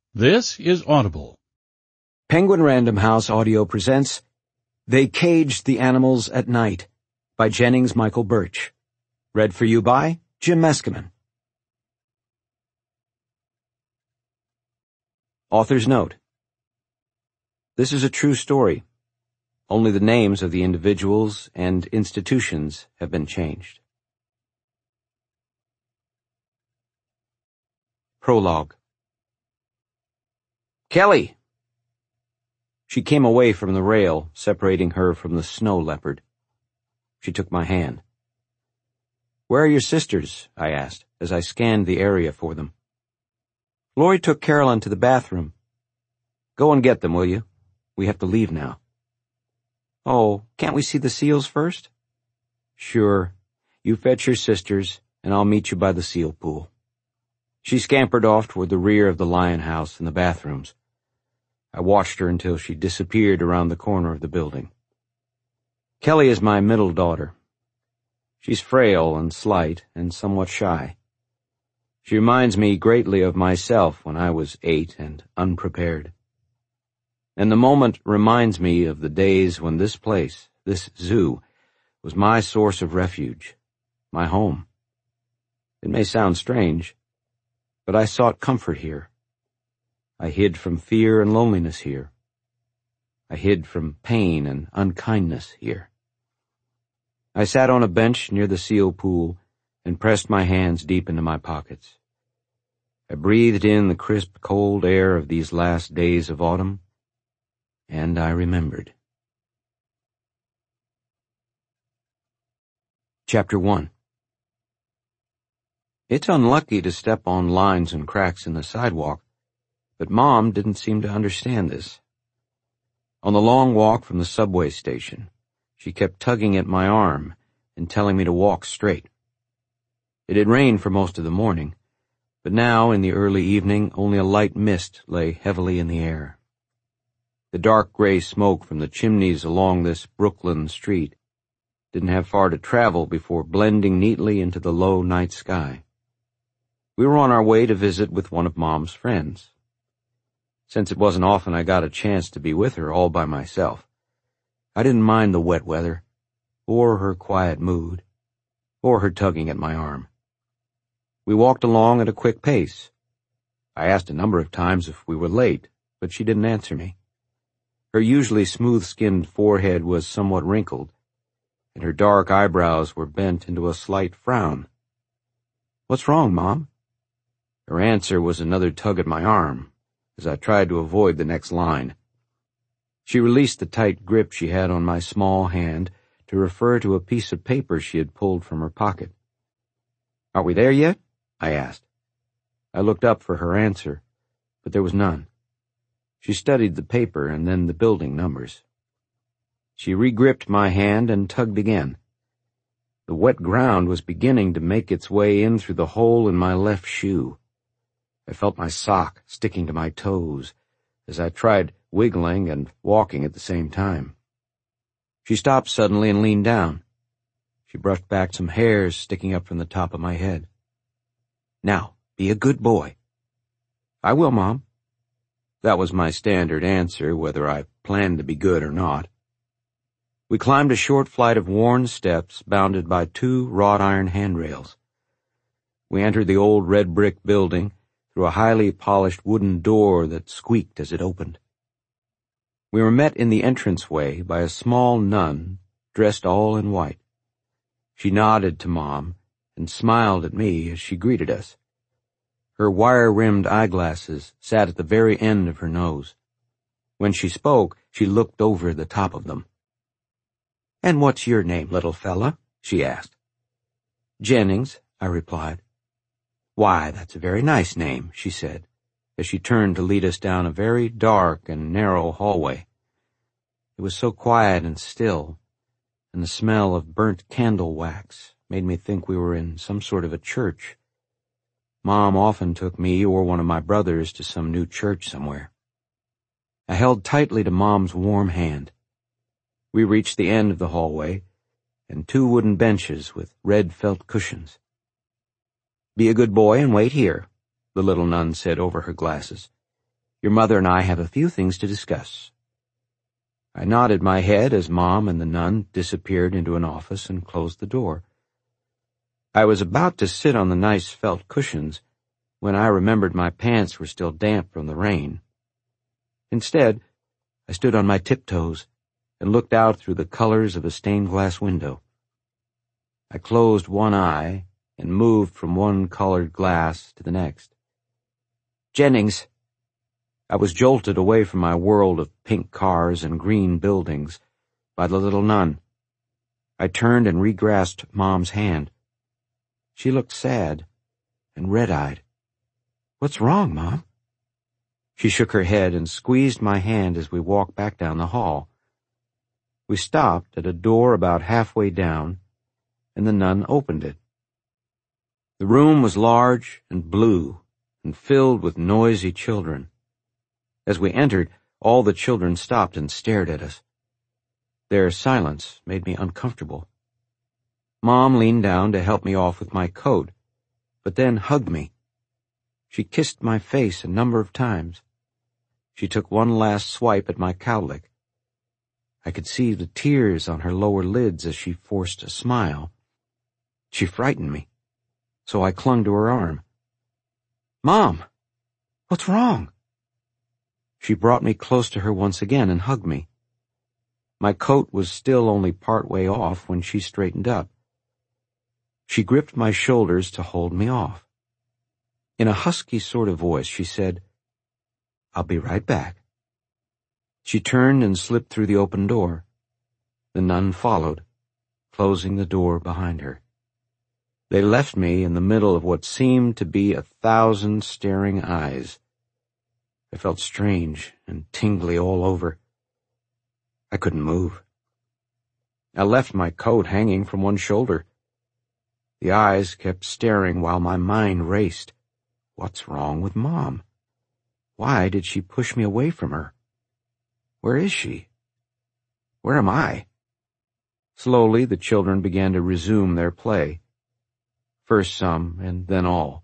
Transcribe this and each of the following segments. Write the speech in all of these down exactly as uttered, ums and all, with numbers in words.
This is Audible. Penguin Random House Audio presents They Caged the Animals at Night by Jennings Michael Birch. Read for you by Jim Meskimen. Author's note. This is a true story. Only the names of the individuals and institutions have been changed. Prologue. Kelly! She came away from the rail, separating her from the snow leopard. She took my hand. Where are your sisters? I asked, as I scanned the area for them. Lori took Carolyn to the bathroom. Go and get them, will you? We have to leave now. Oh, can't we see the seals first? Sure. You fetch your sisters, and I'll meet you by the seal pool. She scampered off toward the rear of the lion house and the bathrooms. I watched her until she disappeared around the corner of the building. Kelly is my middle daughter. She's frail and slight and somewhat shy. She reminds me greatly of myself when I was eight and unprepared. And the moment reminds me of the days when this place, this zoo, was my source of refuge, my home. It may sound strange, but I sought comfort here. I hid from fear and loneliness here. I hid from pain and unkindness here. I sat on a bench near the seal pool and pressed my hands deep into my pockets. I breathed in the crisp, cold air of these last days of autumn, and I remembered. Chapter one. It's unlucky to step on lines and cracks in the sidewalk, but Mom didn't seem to understand this. On the long walk from the subway station, she kept tugging at my arm and telling me to walk straight. It had rained for most of the morning, but now, in the early evening, only a light mist lay heavily in the air. The dark gray smoke from the chimneys along this Brooklyn street didn't have far to travel before blending neatly into the low night sky. We were on our way to visit with one of Mom's friends. Since it wasn't often I got a chance to be with her all by myself, I didn't mind the wet weather, or her quiet mood, or her tugging at my arm. We walked along at a quick pace. I asked a number of times if we were late, but she didn't answer me. Her usually smooth-skinned forehead was somewhat wrinkled, and her dark eyebrows were bent into a slight frown. What's wrong, Mom? Her answer was another tug at my arm, as I tried to avoid the next line. She released the tight grip she had on my small hand to refer to a piece of paper she had pulled from her pocket. Are we there yet? I asked. I looked up for her answer, but there was none. She studied the paper and then the building numbers. She re-gripped my hand and tugged again. The wet ground was beginning to make its way in through the hole in my left shoe. I felt my sock sticking to my toes as I tried wiggling and walking at the same time. She stopped suddenly and leaned down. She brushed back some hairs sticking up from the top of my head. Now, be a good boy. I will, Mom. That was my standard answer, whether I planned to be good or not. We climbed a short flight of worn steps bounded by two wrought iron handrails. We entered the old red brick building through a highly polished wooden door that squeaked as it opened. We were met in the entranceway by a small nun dressed all in white. She nodded to Mom and smiled at me as she greeted us. Her wire-rimmed eyeglasses sat at the very end of her nose. When she spoke, she looked over the top of them. "And what's your name, little fella?" she asked. "Jennings," I replied. "Why, that's a very nice name," she said, as she turned to lead us down a very dark and narrow hallway. It was so quiet and still, and the smell of burnt candle wax made me think we were in some sort of a church. Mom often took me or one of my brothers to some new church somewhere. I held tightly to Mom's warm hand. We reached the end of the hallway, and two wooden benches with red felt cushions. "Be a good boy and wait here," the little nun said over her glasses. Your mother and I have a few things to discuss." I nodded my head as Mom and the nun disappeared into an office and closed the door. I was about to sit on the nice felt cushions when I remembered my pants were still damp from the rain. Instead, I stood on my tiptoes and looked out through the colors of a stained glass window. I closed one eye and moved from one colored glass to the next. "Jennings!" I was jolted away from my world of pink cars and green buildings by the little nun. I turned and re-grasped Mom's hand. She looked sad and red-eyed. "What's wrong, Mom?" She shook her head and squeezed my hand as we walked back down the hall. We stopped at a door about halfway down, and the nun opened it. The room was large and blue and filled with noisy children. As we entered, all the children stopped and stared at us. Their silence made me uncomfortable. Mom leaned down to help me off with my coat, but then hugged me. She kissed my face a number of times. She took one last swipe at my cowlick. I could see the tears on her lower lids as she forced a smile. She frightened me, so I clung to her arm. "Mom, what's wrong?" She brought me close to her once again and hugged me. My coat was still only part way off when she straightened up. She gripped my shoulders to hold me off. In a husky sort of voice, she said, "I'll be right back." She turned and slipped through the open door. The nun followed, closing the door behind her. They left me in the middle of what seemed to be a thousand staring eyes. I felt strange and tingly all over. I couldn't move. I left my coat hanging from one shoulder. The eyes kept staring while my mind raced. What's wrong with Mom? Why did she push me away from her? Where is she? Where am I? Slowly, the children began to resume their play. First some, and then all.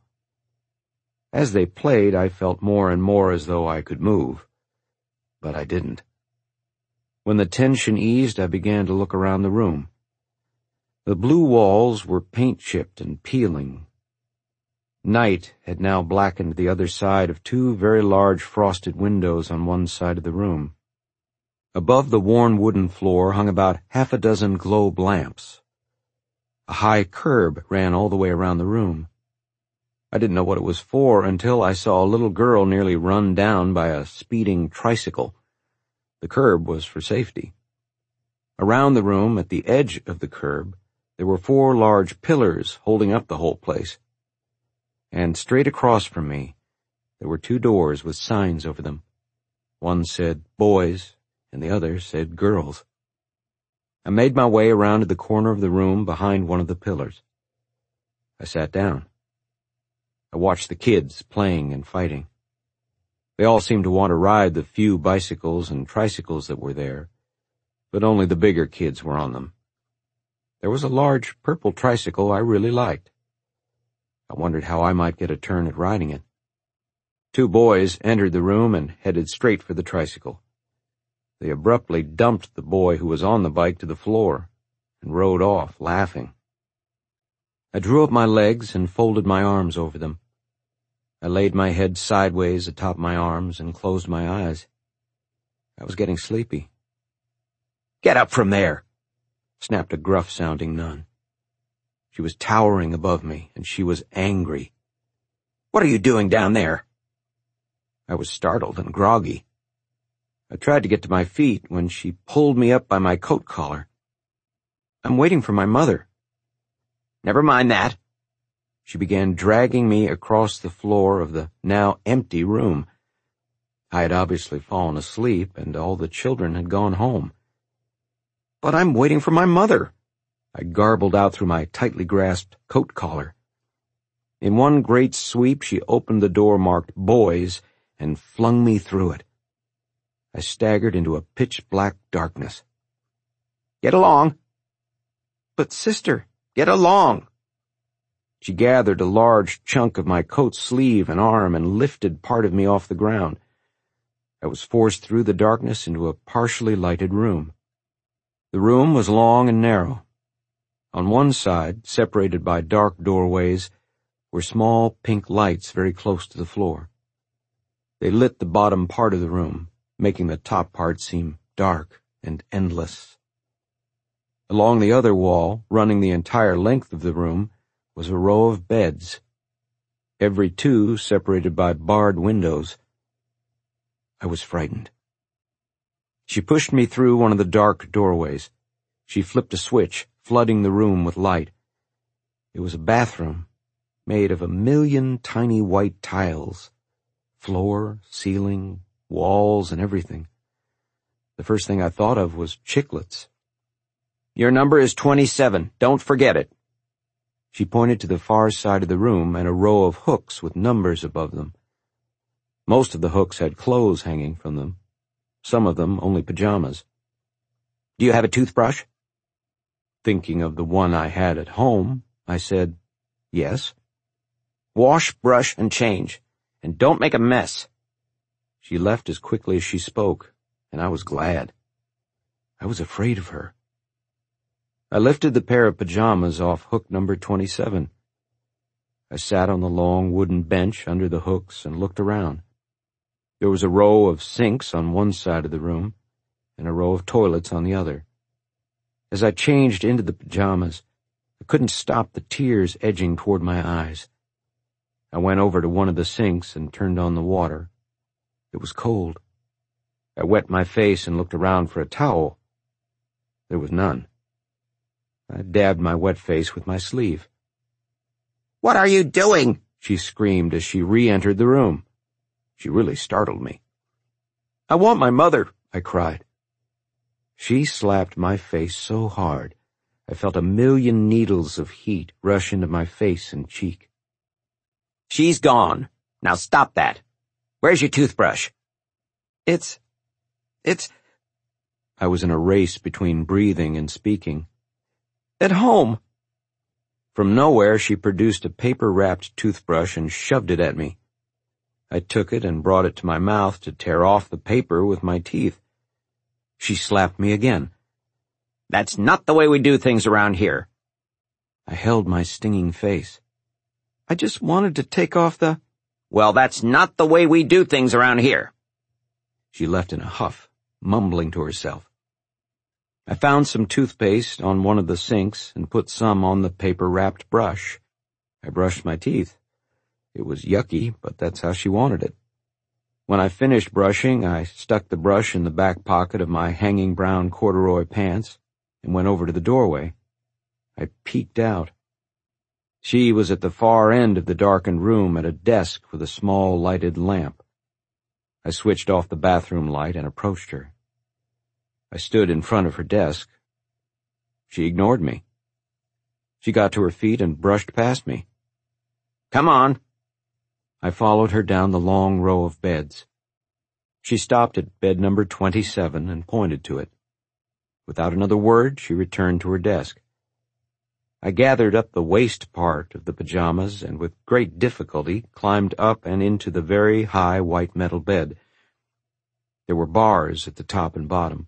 As they played, I felt more and more as though I could move, but I didn't. When the tension eased, I began to look around the room. The blue walls were paint-chipped and peeling. Night had now blackened the other side of two very large frosted windows on one side of the room. Above the worn wooden floor hung about half a dozen globe lamps. A high curb ran all the way around the room. I didn't know what it was for until I saw a little girl nearly run down by a speeding tricycle. The curb was for safety. Around the room, at the edge of the curb, there were four large pillars holding up the whole place. And straight across from me, there were two doors with signs over them. One said boys, and the other said girls. I made my way around to the corner of the room behind one of the pillars. I sat down. I watched the kids playing and fighting. They all seemed to want to ride the few bicycles and tricycles that were there, but only the bigger kids were on them. There was a large purple tricycle I really liked. I wondered how I might get a turn at riding it. Two boys entered the room and headed straight for the tricycle. They abruptly dumped the boy who was on the bike to the floor and rode off, laughing. I drew up my legs and folded my arms over them. I laid my head sideways atop my arms and closed my eyes. I was getting sleepy. "Get up from there!" snapped a gruff-sounding nun. She was towering above me, and she was angry. "What are you doing down there?" I was startled and groggy. I tried to get to my feet when she pulled me up by my coat collar. "I'm waiting for my mother." "Never mind that." She began dragging me across the floor of the now empty room. I had obviously fallen asleep, and all the children had gone home. "But I'm waiting for my mother," I garbled out through my tightly grasped coat collar. In one great sweep, she opened the door marked boys and flung me through it. I staggered into a pitch-black darkness. "Get along." "But, sister—" "Get along." She gathered a large chunk of my coat sleeve and arm and lifted part of me off the ground. I was forced through the darkness into a partially lighted room. The room was long and narrow. On one side, separated by dark doorways, were small pink lights very close to the floor. They lit the bottom part of the room, making the top part seem dark and endless. Along the other wall, running the entire length of the room, was a row of beds, every two separated by barred windows. I was frightened. She pushed me through one of the dark doorways. She flipped a switch, flooding the room with light. It was a bathroom, made of a million tiny white tiles, floor, ceiling, walls, and everything. The first thing I thought of was chiclets. "Your number is twenty-seven. Don't forget it." She pointed to the far side of the room and a row of hooks with numbers above them. Most of the hooks had clothes hanging from them, some of them only pajamas. "Do you have a toothbrush?" Thinking of the one I had at home, I said, "Yes." "Wash, brush, and change, and don't make a mess." She left as quickly as she spoke, and I was glad. I was afraid of her. I lifted the pair of pajamas off hook number twenty-seven. I sat on the long wooden bench under the hooks and looked around. There was a row of sinks on one side of the room and a row of toilets on the other. As I changed into the pajamas, I couldn't stop the tears edging toward my eyes. I went over to one of the sinks and turned on the water. It was cold. I wet my face and looked around for a towel. There was none. I dabbed my wet face with my sleeve. "What are you doing?" she screamed as she re-entered the room. She really startled me. "I want my mother," I cried. She slapped my face so hard, I felt a million needles of heat rush into my face and cheek. "She's gone. Now stop that. Where's your toothbrush?" It's... it's... I was in a race between breathing and speaking. "At home." From nowhere she produced a paper-wrapped toothbrush and shoved it at me. I took it and brought it to my mouth to tear off the paper with my teeth. She slapped me again. "That's not the way we do things around here." I held my stinging face. "I just wanted to take off the—" "Well, that's not the way we do things around here." She left in a huff, mumbling to herself. I found some toothpaste on one of the sinks and put some on the paper-wrapped brush. I brushed my teeth. It was yucky, but that's how she wanted it. When I finished brushing, I stuck the brush in the back pocket of my hanging brown corduroy pants and went over to the doorway. I peeked out. She was at the far end of the darkened room at a desk with a small lighted lamp. I switched off the bathroom light and approached her. I stood in front of her desk. She ignored me. She got to her feet and brushed past me. "Come on." I followed her down the long row of beds. She stopped at bed number twenty-seven and pointed to it. Without another word, she returned to her desk. I gathered up the waist part of the pajamas and with great difficulty climbed up and into the very high white metal bed. There were bars at the top and bottom.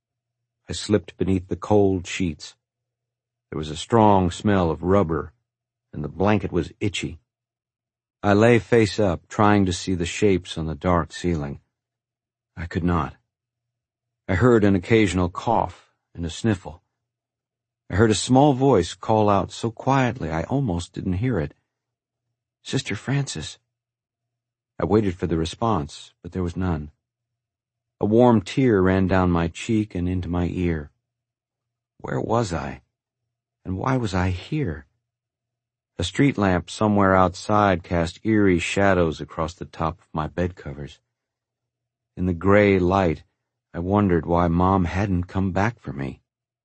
I slipped beneath the cold sheets. There was a strong smell of rubber, and the blanket was itchy. I lay face up, trying to see the shapes on the dark ceiling. I could not. I heard an occasional cough and a sniffle. I heard a small voice call out so quietly I almost didn't hear it. "Sister Frances." I waited for the response, but there was none. A warm tear ran down my cheek and into my ear. Where was I? And why was I here? A street lamp somewhere outside cast eerie shadows across the top of my bed covers. In the gray light, I wondered why Mom hadn't come back for me.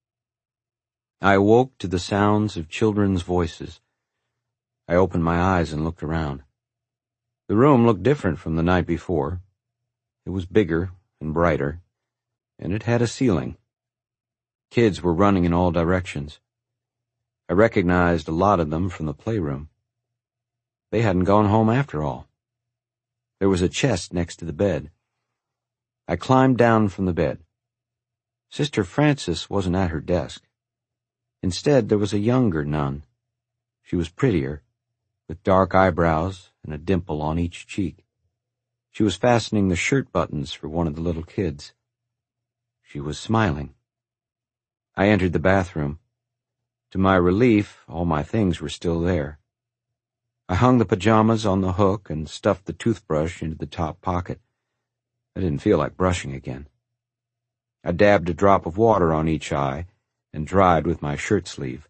I awoke to the sounds of children's voices. I opened my eyes and looked around. The room looked different from the night before. It was bigger and brighter, and it had a ceiling. Kids were running in all directions. I recognized a lot of them from the playroom. They hadn't gone home after all. There was a chest next to the bed. I climbed down from the bed. Sister Frances wasn't at her desk. Instead, there was a younger nun. She was prettier, with dark eyebrows and a dimple on each cheek. She was fastening the shirt buttons for one of the little kids. She was smiling. I entered the bathroom. To my relief, all my things were still there. I hung the pajamas on the hook and stuffed the toothbrush into the top pocket. I didn't feel like brushing again. I dabbed a drop of water on each eye and dried with my shirt sleeve.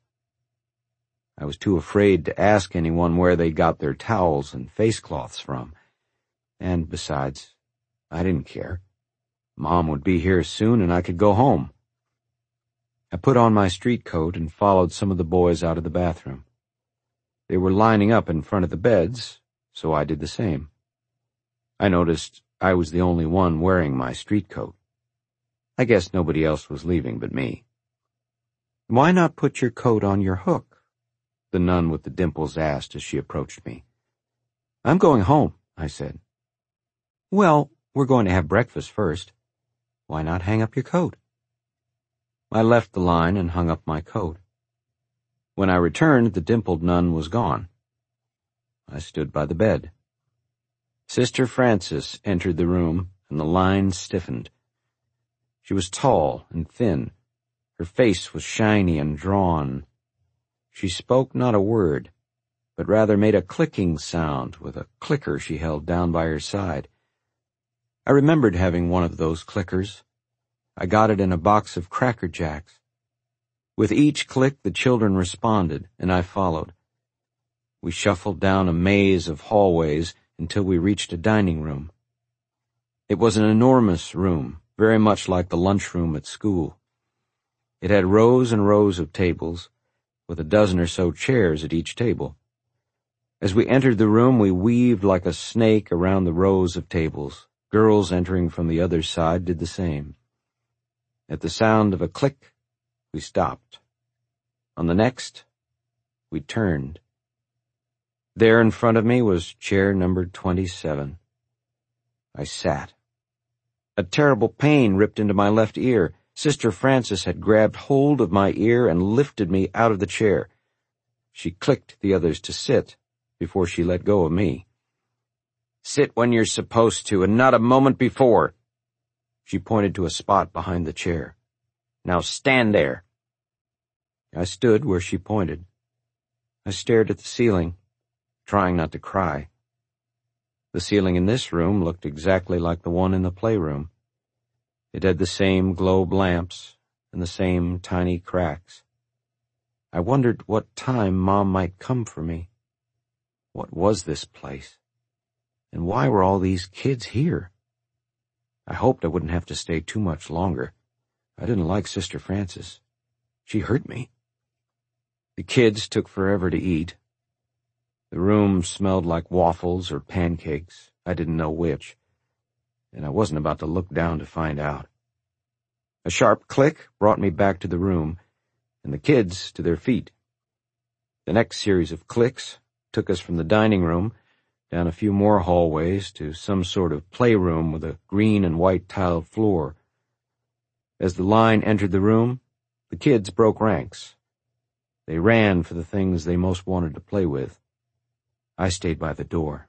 I was too afraid to ask anyone where they got their towels and face cloths from. And besides, I didn't care. Mom would be here soon and I could go home. I put on my street coat and followed some of the boys out of the bathroom. They were lining up in front of the beds, so I did the same. I noticed I was the only one wearing my street coat. I guess nobody else was leaving but me. "Why not put your coat on your hook?" the nun with the dimples asked as she approached me. "I'm going home," I said. "Well, we're going to have breakfast first. Why not hang up your coat?" I left the line and hung up my coat. When I returned, the dimpled nun was gone. I stood by the bed. Sister Frances entered the room, and the line stiffened. She was tall and thin. Her face was shiny and drawn. She spoke not a word, but rather made a clicking sound with a clicker she held down by her side. I remembered having one of those clickers. I got it in a box of Cracker Jacks. With each click, the children responded, and I followed. We shuffled down a maze of hallways until we reached a dining room. It was an enormous room, very much like the lunchroom at school. It had rows and rows of tables, with a dozen or so chairs at each table. As we entered the room, we weaved like a snake around the rows of tables. Girls entering from the other side did the same. At the sound of a click, we stopped. On the next, we turned. There in front of me was chair number twenty-seven. I sat. A terrible pain ripped into my left ear. Sister Frances had grabbed hold of my ear and lifted me out of the chair. She clicked the others to sit before she let go of me. "Sit when you're supposed to, and not a moment before." She pointed to a spot behind the chair. "Now stand there." I stood where she pointed. I stared at the ceiling, trying not to cry. The ceiling in this room looked exactly like the one in the playroom. It had the same globe lamps and the same tiny cracks. I wondered what time Mom might come for me. What was this place? And why were all these kids here? I hoped I wouldn't have to stay too much longer. I didn't like Sister Frances. She hurt me. The kids took forever to eat. The room smelled like waffles or pancakes. I didn't know which, and I wasn't about to look down to find out. A sharp click brought me back to the room, and the kids to their feet. The next series of clicks took us from the dining room down a few more hallways to some sort of playroom with a green and white tiled floor. As the line entered the room, the kids broke ranks. They ran for the things they most wanted to play with. I stayed by the door.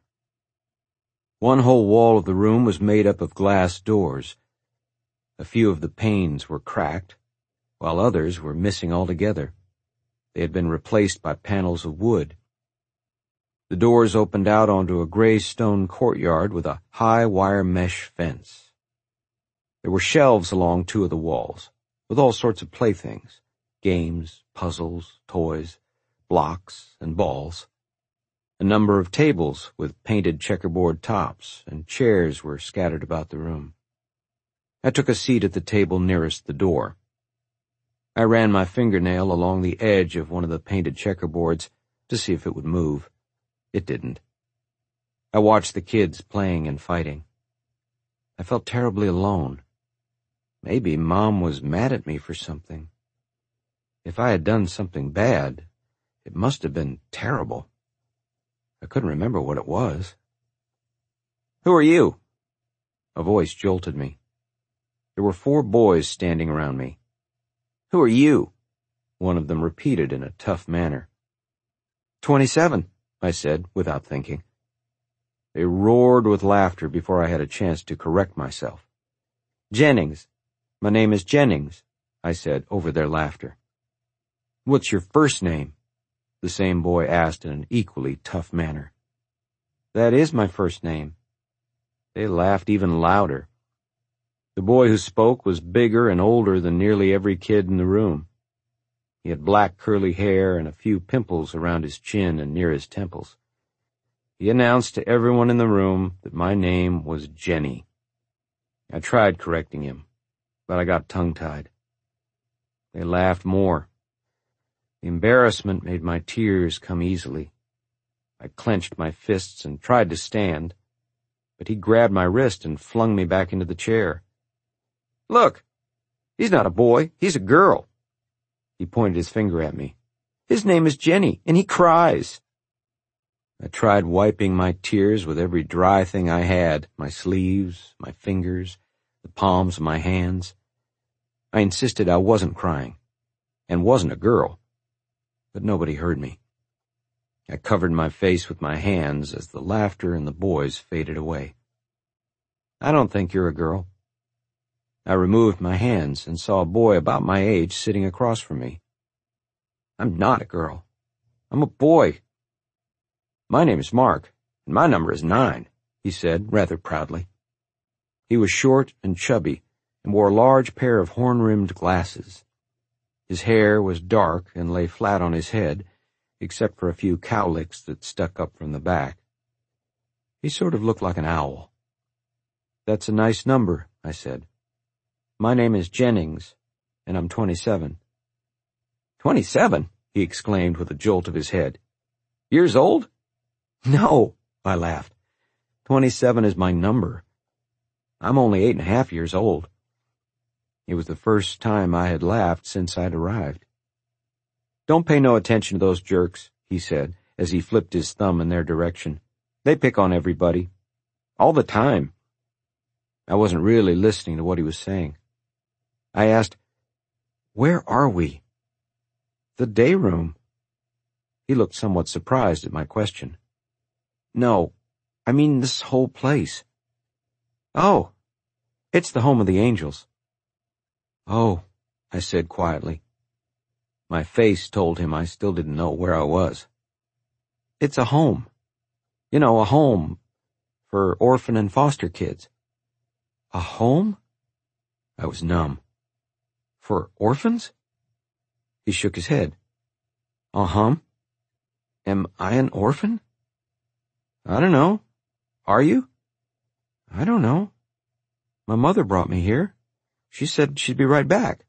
One whole wall of the room was made up of glass doors. A few of the panes were cracked, while others were missing altogether. They had been replaced by panels of wood. The doors opened out onto a gray stone courtyard with a high wire mesh fence. There were shelves along two of the walls, with all sorts of playthings, games, puzzles, toys, blocks, and balls. A number of tables with painted checkerboard tops and chairs were scattered about the room. I took a seat at the table nearest the door. I ran my fingernail along the edge of one of the painted checkerboards to see if it would move. It didn't. I watched the kids playing and fighting. I felt terribly alone. Maybe Mom was mad at me for something. If I had done something bad, it must have been terrible. I couldn't remember what it was. "Who are you?" A voice jolted me. There were four boys standing around me. "Who are you?" one of them repeated in a tough manner. Twenty-seven, I said, without thinking. They roared with laughter before I had a chance to correct myself. "Jennings. My name is Jennings," I said over their laughter. "What's your first name?" the same boy asked in an equally tough manner. "That is my first name." They laughed even louder. The boy who spoke was bigger and older than nearly every kid in the room. He had black curly hair and a few pimples around his chin and near his temples. He announced to everyone in the room that my name was Jenny. I tried correcting him, but I got tongue-tied. They laughed more. The embarrassment made my tears come easily. I clenched my fists and tried to stand, but he grabbed my wrist and flung me back into the chair. "Look, he's not a boy, he's a girl." He pointed his finger at me. "His name is Jenny, and he cries." I tried wiping my tears with every dry thing I had, my sleeves, my fingers, the palms of my hands. I insisted I wasn't crying, and wasn't a girl, but nobody heard me. I covered my face with my hands as the laughter and the boys faded away. "I don't think you're a girl." I removed my hands and saw a boy about my age sitting across from me. "I'm not a girl. I'm a boy." "My name is Mark, and my number is nine," he said rather proudly. He was short and chubby and wore a large pair of horn-rimmed glasses. His hair was dark and lay flat on his head, except for a few cowlicks that stuck up from the back. He sort of looked like an owl. "That's a nice number," I said. "My name is Jennings, and I'm twenty-seven." "Twenty-seven?" he exclaimed with a jolt of his head. "Years old?" "No," I laughed. Twenty-seven is my number. I'm only eight and a half years old." It was the first time I had laughed since I'd arrived. "Don't pay no attention to those jerks," he said, as he flipped his thumb in their direction. "They pick on everybody. All the time." I wasn't really listening to what he was saying. I asked, "Where are we?" "The day room." He looked somewhat surprised at my question. "No, I mean this whole place." "Oh, it's the home of the angels." "Oh," I said quietly. My face told him I still didn't know where I was. "It's a home. You know, a home for orphan and foster kids." "A home?" I was numb. "For orphans?" He shook his head. "Uh-huh. Am I an orphan?" "I don't know. Are you?" "I don't know. My mother brought me here. She said she'd be right back."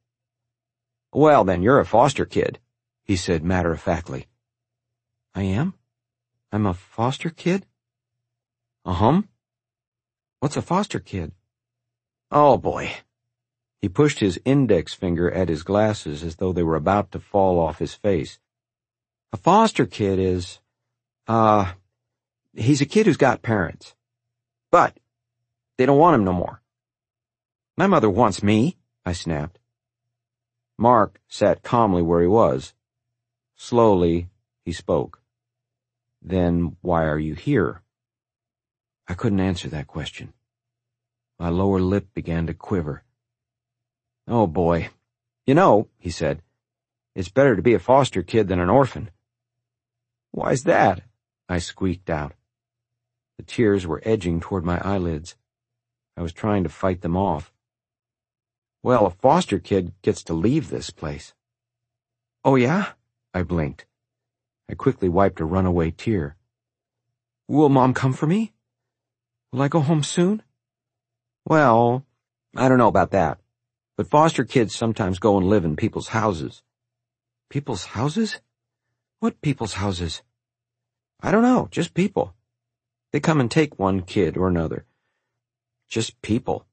"Well, then you're a foster kid," he said matter-of-factly. "I am? I'm a foster kid?" "Uh-huh." "What's a foster kid?" "Oh, boy." He pushed his index finger at his glasses as though they were about to fall off his face. "A foster kid is, uh, he's a kid who's got parents. But they don't want him no more." "My mother wants me," I snapped. Mark sat calmly where he was. Slowly, he spoke. "Then why are you here?" I couldn't answer that question. My lower lip began to quiver. "Oh, boy. You know," he said, "it's better to be a foster kid than an orphan." "Why's that?" I squeaked out. The tears were edging toward my eyelids. I was trying to fight them off. "Well, a foster kid gets to leave this place." "Oh, yeah?" I blinked. I quickly wiped a runaway tear. "Will Mom come for me? Will I go home soon?" "Well, I don't know about that, but foster kids sometimes go and live in people's houses." "People's houses? What people's houses?" "I don't know, just people. They come and take one kid or another. Just people."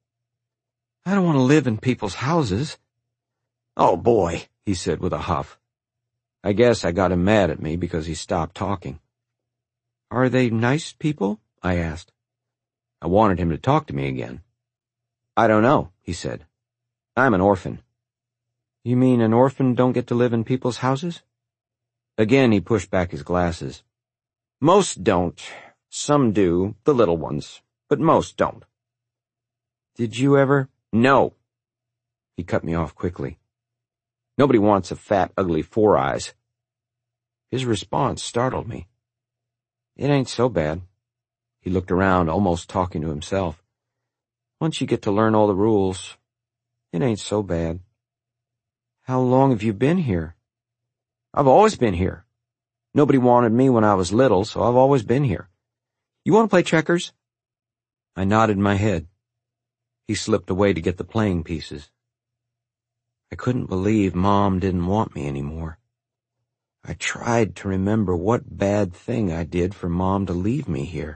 "I don't want to live in people's houses." "Oh, boy," he said with a huff. I guess I got him mad at me because he stopped talking. "Are they nice people?" I asked. I wanted him to talk to me again. "I don't know," he said. I'm an orphan." "You mean an orphan don't get to live in people's houses?" Again he pushed back his glasses. "Most don't. Some do, the little ones, but most don't." "Did you ever—" "No." He cut me off quickly. "Nobody wants a fat, ugly Four Eyes." His response startled me. "It ain't so bad." He looked around, almost talking to himself. "Once you get to learn all the rules, it ain't so bad." "How long have you been here?" "I've always been here. Nobody wanted me when I was little, so I've always been here. You want to play checkers?" I nodded my head. He slipped away to get the playing pieces. I couldn't believe Mom didn't want me anymore. I tried to remember what bad thing I did for Mom to leave me here.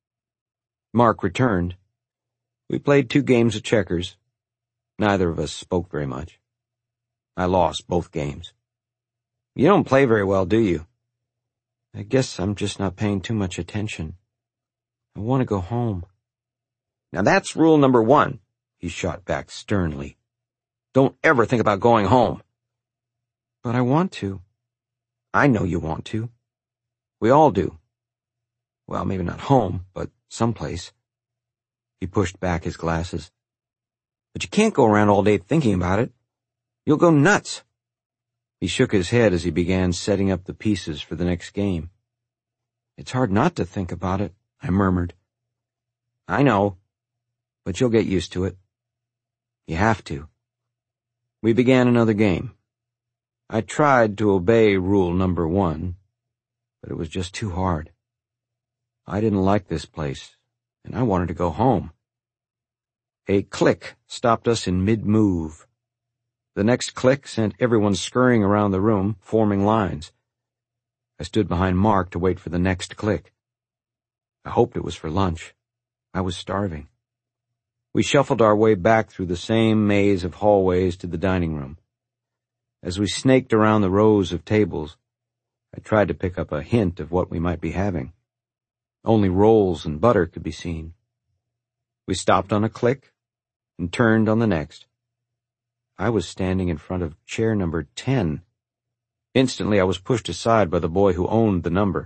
Mark returned. We played two games of checkers. Neither of us spoke very much. I lost both games. "You don't play very well, do you?" "I guess I'm just not paying too much attention. I want to go home." "Now that's rule number one," he shot back sternly. "Don't ever think about going home." "But I want to." "I know you want to. We all do. Well, maybe not home, but someplace." He pushed back his glasses. "But you can't go around all day thinking about it. You'll go nuts." He shook his head as he began setting up the pieces for the next game. "It's hard not to think about it," I murmured. "I know, but you'll get used to it. You have to." We began another game. I tried to obey rule number one, but it was just too hard. I didn't like this place, and I wanted to go home. A click stopped us in mid-move. The next click sent everyone scurrying around the room, forming lines. I stood behind Mark to wait for the next click. I hoped it was for lunch. I was starving. We shuffled our way back through the same maze of hallways to the dining room. As we snaked around the rows of tables, I tried to pick up a hint of what we might be having. Only rolls and butter could be seen. We stopped on a click and turned on the next. I was standing in front of chair number ten. Instantly I was pushed aside by the boy who owned the number.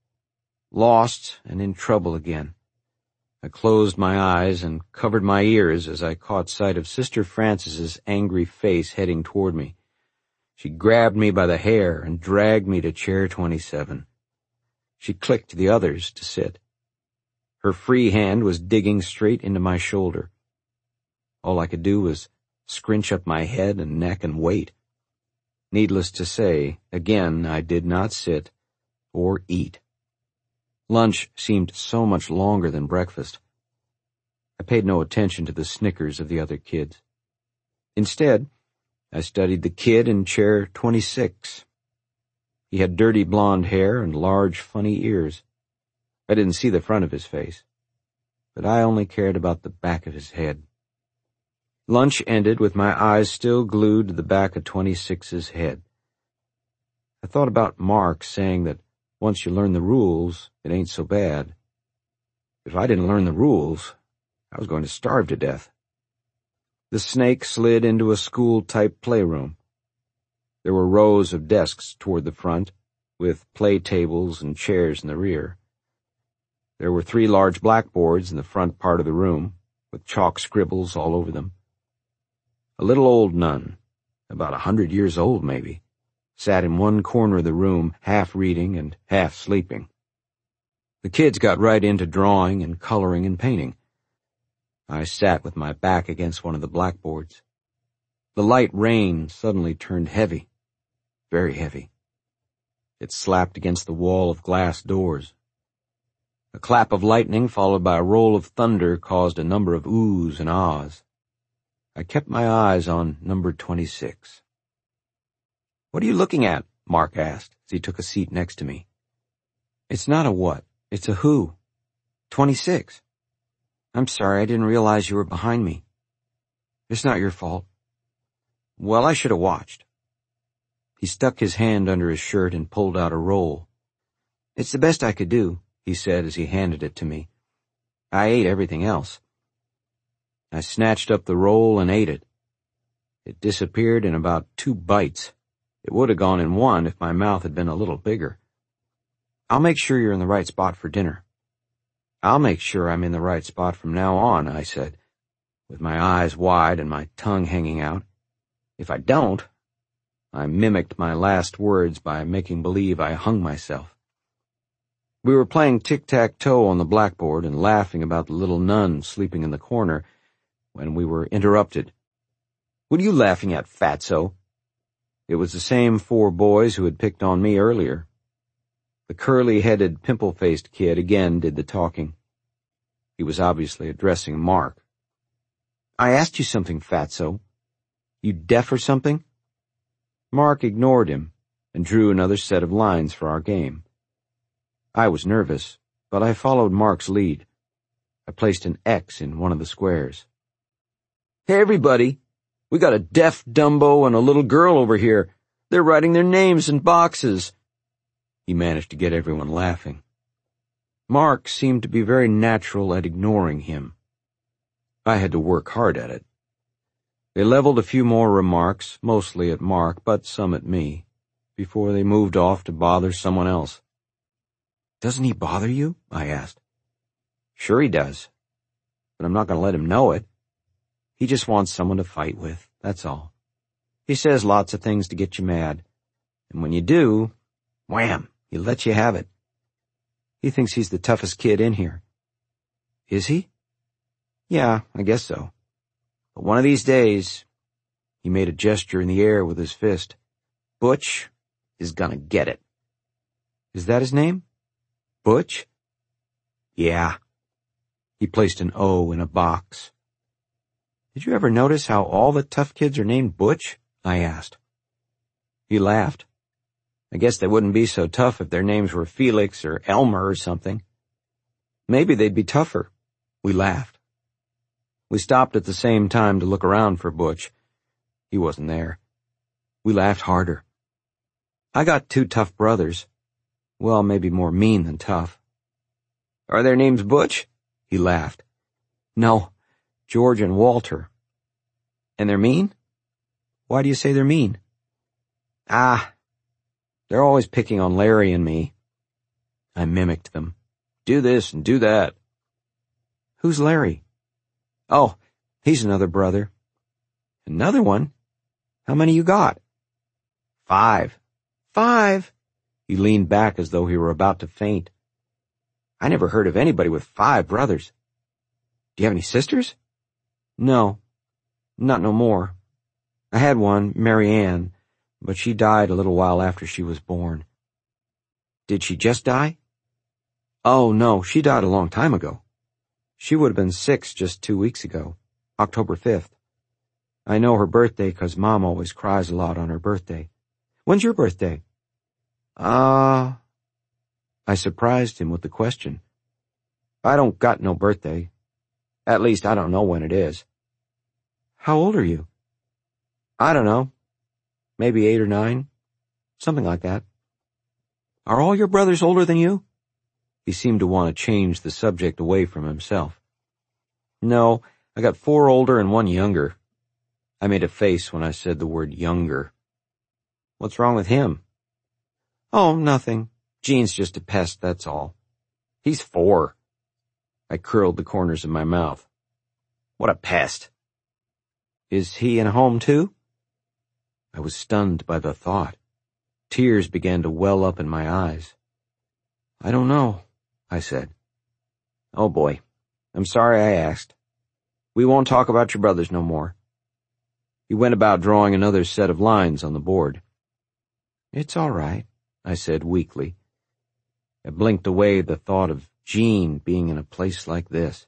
Lost and in trouble again. I closed my eyes and covered my ears as I caught sight of Sister Frances's angry face heading toward me. She grabbed me by the hair and dragged me to chair twenty-seven. She clicked to the others to sit. Her free hand was digging straight into my shoulder. All I could do was scrunch up my head and neck and wait. Needless to say, again I did not sit or eat. Lunch seemed so much longer than breakfast. I paid no attention to the snickers of the other kids. Instead, I studied the kid in chair twenty-six. He had dirty blonde hair and large, funny ears. I didn't see the front of his face, but I only cared about the back of his head. Lunch ended with my eyes still glued to the back of twenty-six's head. I thought about Mark saying that once you learn the rules, it ain't so bad. If I didn't learn the rules, I was going to starve to death. The snake slid into a school-type playroom. There were rows of desks toward the front, with play tables and chairs in the rear. There were three large blackboards in the front part of the room, with chalk scribbles all over them. A little old nun, about a hundred years old maybe, sat in one corner of the room, half reading and half sleeping. The kids got right into drawing and coloring and painting. I sat with my back against one of the blackboards. The light rain suddenly turned heavy, very heavy. It slapped against the wall of glass doors. A clap of lightning followed by a roll of thunder caused a number of oohs and ahs. I kept my eyes on number twenty-six. "What are you looking at?" Mark asked as he took a seat next to me. "It's not a what, it's a who. Twenty-six. I'm sorry, I didn't realize you were behind me. It's not your fault." "Well, I should have watched." He stuck his hand under his shirt and pulled out a roll. "It's the best I could do," he said as he handed it to me. "I ate everything else." I snatched up the roll and ate it. It disappeared in about two bites. It would have gone in one if my mouth had been a little bigger. I'll make sure you're in the right spot for dinner. I'll make sure I'm in the right spot from now on, I said, with my eyes wide and my tongue hanging out. If I don't, I mimicked my last words by making believe I hung myself. We were playing tic-tac-toe on the blackboard and laughing about the little nun sleeping in the corner when we were interrupted. "What are you laughing at, fatso?" It was the same four boys who had picked on me earlier. The curly-headed, pimple-faced kid again did the talking. He was obviously addressing Mark. "I asked you something, fatso. You deaf or something?" Mark ignored him and drew another set of lines for our game. I was nervous, but I followed Mark's lead. I placed an X in one of the squares. "Hey, everybody! We got a deaf Dumbo and a little girl over here. They're writing their names in boxes." He managed to get everyone laughing. Mark seemed to be very natural at ignoring him. I had to work hard at it. They leveled a few more remarks, mostly at Mark, but some at me, before they moved off to bother someone else. "Doesn't he bother you?" I asked. "Sure he does, but I'm not going to let him know it. He just wants someone to fight with, that's all. He says lots of things to get you mad, and when you do, wham, he lets you have it. He thinks he's the toughest kid in here." "Is he?" "Yeah, I guess so. But one of these days," he made a gesture in the air with his fist, "Butch is gonna get it." "Is that his name? Butch?" "Yeah." He placed an O in a box. "Did you ever notice how all the tough kids are named Butch?" I asked. He laughed. "I guess they wouldn't be so tough if their names were Felix or Elmer or something. Maybe they'd be tougher." We laughed. We stopped at the same time to look around for Butch. He wasn't there. We laughed harder. "I got two tough brothers. Well, maybe more mean than tough." "Are their names Butch?" He laughed. "No, George and Walter." "And they're mean?" "Why do you say they're mean?" "Ah, they're always picking on Larry and me." I mimicked them. "Do this and do that." "Who's Larry?" "Oh, he's another brother." "Another one? How many you got?" "Five." "Five?" He leaned back as though he were about to faint. "I never heard of anybody with five brothers. Do you have any sisters?" "No, not no more. I had one, Mary Ann, but she died a little while after she was born." "Did she just die?" "Oh, no, she died a long time ago. She would have been six just two weeks ago, October fifth. I know her birthday 'cause Mom always cries a lot on her birthday. When's your birthday?" Uh, I surprised him with the question. "I don't got no birthday. At least I don't know when it is." "How old are you?" "I don't know. Maybe eight or nine. Something like that." "Are all your brothers older than you?" He seemed to want to change the subject away from himself. "No, I got four older and one younger." I made a face when I said the word younger. "What's wrong with him?" "Oh, nothing. Gene's just a pest, that's all." "He's four." I curled the corners of my mouth. "What a pest." "Is he in a home too?" I was stunned by the thought. Tears began to well up in my eyes. "I don't know," I said. "Oh boy, I'm sorry I asked. We won't talk about your brothers no more." He went about drawing another set of lines on the board. "It's all right," I said weakly. I blinked away the thought of Gene being in a place like this.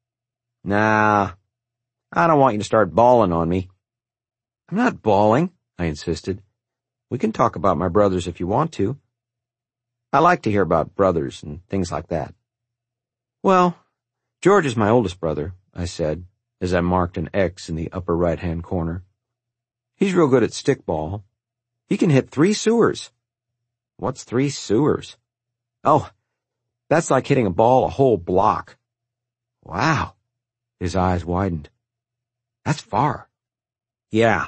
"Nah, I don't want you to start bawling on me." "I'm not bawling," I insisted. "We can talk about my brothers if you want to. I like to hear about brothers and things like that." "Well, George is my oldest brother," I said, as I marked an X in the upper right-hand corner. "He's real good at stickball. He can hit three sewers." "What's three sewers?" "Oh, that's like hitting a ball a whole block." "Wow." His eyes widened. "That's far." "Yeah,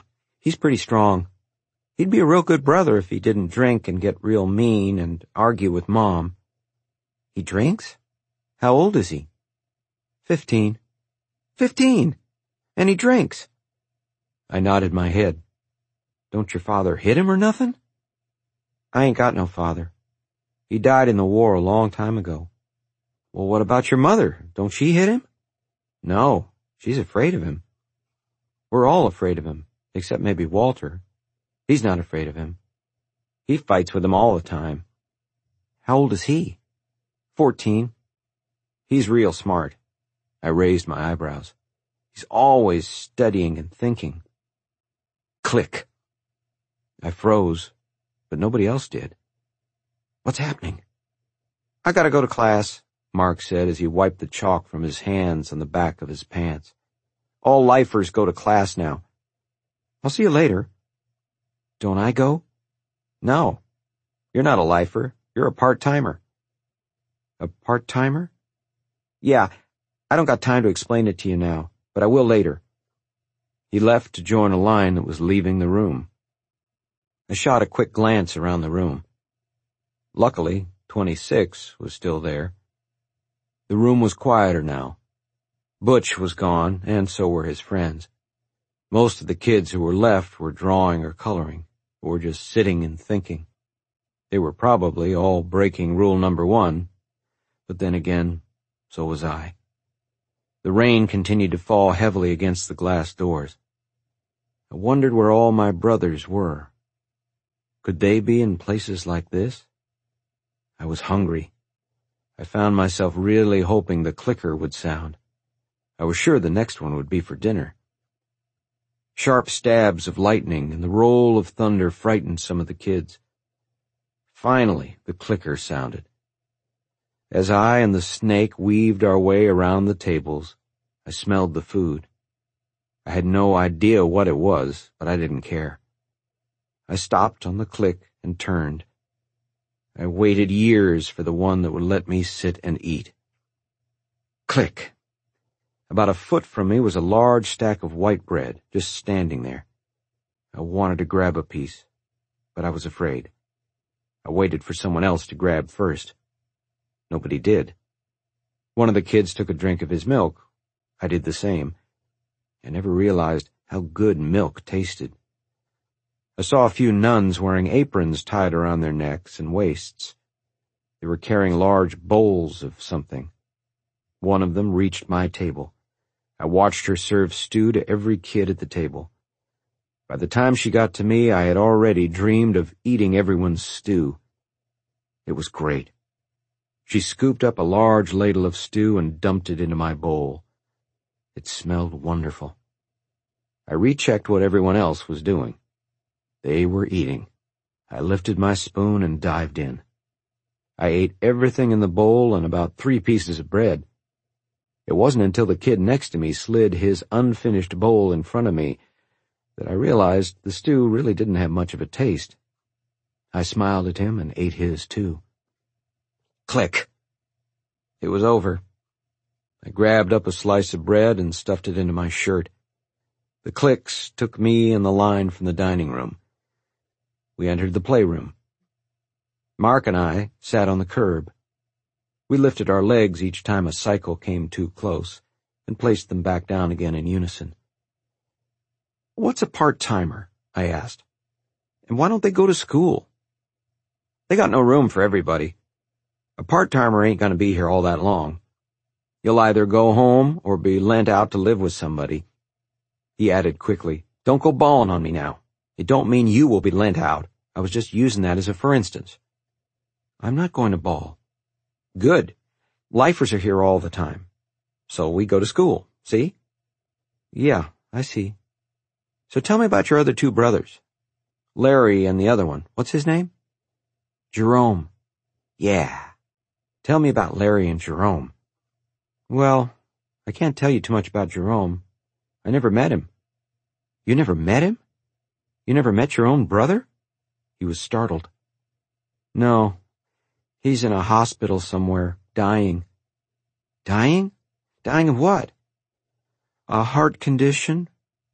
He's pretty strong. He'd be a real good brother if he didn't drink and get real mean and argue with Mom. He drinks? How old is he? Fifteen. Fifteen! And he drinks? I nodded my head. Don't your father hit him or nothing? I ain't got no father. He died in the war a long time ago. Well, what about your mother? Don't she hit him? No, she's afraid of him. We're all afraid of him, except maybe Walter. He's not afraid of him. He fights with him all the time. How old is he? Fourteen. He's real smart. I raised my eyebrows. He's always studying and thinking. Click. I froze, but nobody else did. What's happening? I gotta go to class, Mark said as he wiped the chalk from his hands on the back of his pants. All lifers go to class now. I'll see you later. Don't I go? No. You're not a lifer. You're a part-timer. A part-timer? Yeah, I don't got time to explain it to you now, but I will later. He left to join a line that was leaving the room. I shot a quick glance around the room. Luckily, twenty-six was still there. The room was quieter now. Butch was gone, and so were his friends. Most of the kids who were left were drawing or coloring, or just sitting and thinking. They were probably all breaking rule number one, but then again, so was I. The rain continued to fall heavily against the glass doors. I wondered where all my brothers were. Could they be in places like this? I was hungry. I found myself really hoping the clicker would sound. I was sure the next one would be for dinner. Sharp stabs of lightning and the roll of thunder frightened some of the kids. Finally, the clicker sounded. As I and the snake weaved our way around the tables, I smelled the food. I had no idea what it was, but I didn't care. I stopped on the click and turned. I waited years for the one that would let me sit and eat. Click. About a foot from me was a large stack of white bread, just standing there. I wanted to grab a piece, but I was afraid. I waited for someone else to grab first. Nobody did. One of the kids took a drink of his milk. I did the same. I never realized how good milk tasted. I saw a few nuns wearing aprons tied around their necks and waists. They were carrying large bowls of something. One of them reached my table. I watched her serve stew to every kid at the table. By the time she got to me, I had already dreamed of eating everyone's stew. It was great. She scooped up a large ladle of stew and dumped it into my bowl. It smelled wonderful. I rechecked what everyone else was doing. They were eating. I lifted my spoon and dived in. I ate everything in the bowl and about three pieces of bread. It wasn't until the kid next to me slid his unfinished bowl in front of me that I realized the stew really didn't have much of a taste. I smiled at him and ate his too. Click. It was over. I grabbed up a slice of bread and stuffed it into my shirt. The clicks took me and the line from the dining room. We entered the playroom. Mark and I sat on the curb. We lifted our legs each time a cycle came too close and placed them back down again in unison. What's a part-timer? I asked. And why don't they go to school? They got no room for everybody. A part-timer ain't gonna be here all that long. You'll either go home or be lent out to live with somebody. He added quickly, Don't go bawling on me now. It don't mean you will be lent out. I was just using that as a for instance. I'm not going to bawl. Good. Lifers are here all the time. So we go to school, see? Yeah, I see. So tell me about your other two brothers. Larry and the other one. What's his name? Jerome. Yeah. Tell me about Larry and Jerome. Well, I can't tell you too much about Jerome. I never met him. You never met him? You never met your own brother? He was startled. No. He's in a hospital somewhere, dying. Dying? Dying of what? A heart condition?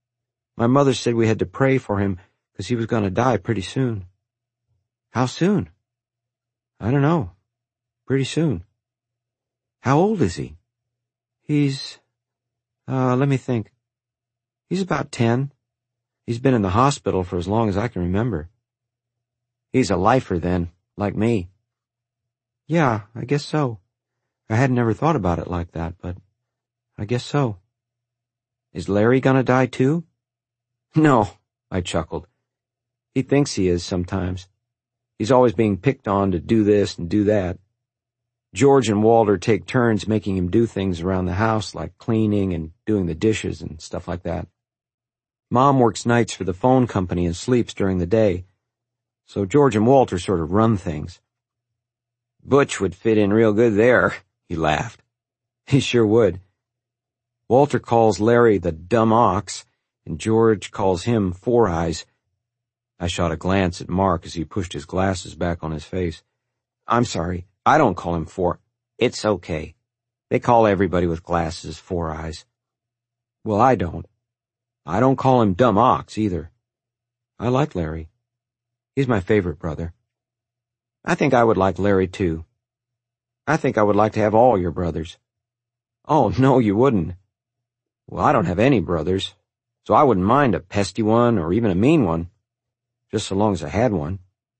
My mother said we had to pray for him because he was going to die pretty soon. How soon? I don't know. Pretty soon. How old is he? He's, uh, let me think. He's about ten. He's been in the hospital for as long as I can remember. He's a lifer then, like me. Yeah, I guess so. I had never thought about it like that, but I guess so. Is Larry gonna die too? No, I chuckled. He thinks he is sometimes. He's always being picked on to do this and do that. George and Walter take turns making him do things around the house like cleaning and doing the dishes and stuff like that. Mom works nights for the phone company and sleeps during the day, so George and Walter sort of run things. Butch would fit in real good there, he laughed. He sure would. Walter calls Larry the dumb ox, and George calls him Four Eyes. I shot a glance at Mark as he pushed his glasses back on his face. I'm sorry, I don't call him Four. It's okay. They call everybody with glasses Four Eyes. Well, I don't. I don't call him Dumb Ox either. I like Larry. He's my favorite brother. I think I would like Larry too. I think I would like to have all your brothers. Oh, no, you wouldn't. Well, I don't have any brothers, so I wouldn't mind a pesky one or even a mean one, just so long as I had one.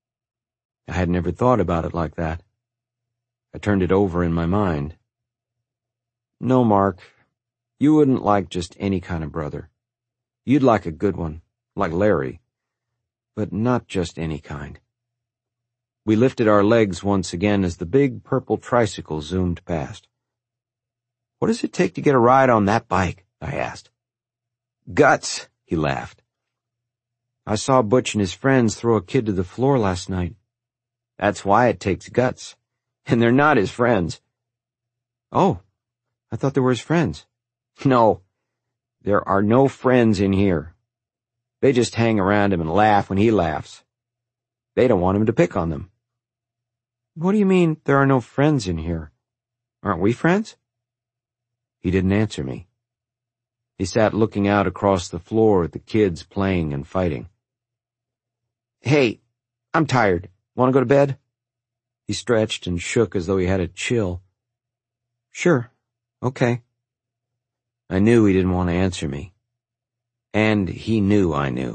I had never thought about it like that. I turned it over in my mind. No, Mark, you wouldn't like just any kind of brother. You'd like a good one, like Larry, but not just any kind. We lifted our legs once again as the big purple tricycle zoomed past. What does it take to get a ride on that bike? I asked. Guts, he laughed. I saw Butch and his friends throw a kid to the floor last night. That's why it takes guts. And they're not his friends. Oh, I thought they were his friends. No, there are no friends in here. They just hang around him and laugh when he laughs. They don't want him to pick on them. What do you mean there are no friends in here? Aren't we friends? He didn't answer me. He sat looking out across the floor at the kids playing and fighting. Hey, I'm tired. Want to go to bed? He stretched and shook as though he had a chill. Sure, okay. I knew he didn't want to answer me. And he knew I knew.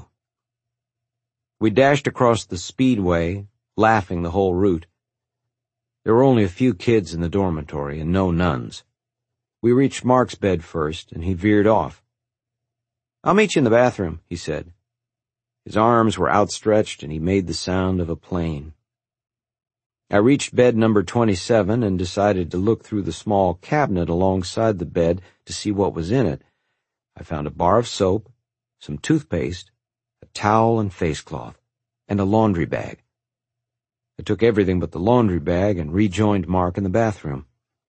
We dashed across the speedway, laughing the whole route. There were only a few kids in the dormitory and no nuns. We reached Mark's bed first, and he veered off. I'll meet you in the bathroom, he said. His arms were outstretched, and he made the sound of a plane. I reached bed number twenty-seven and decided to look through the small cabinet alongside the bed to see what was in it. I found a bar of soap, some toothpaste, a towel and face cloth, and a laundry bag. I took everything but the laundry bag and rejoined Mark in the bathroom.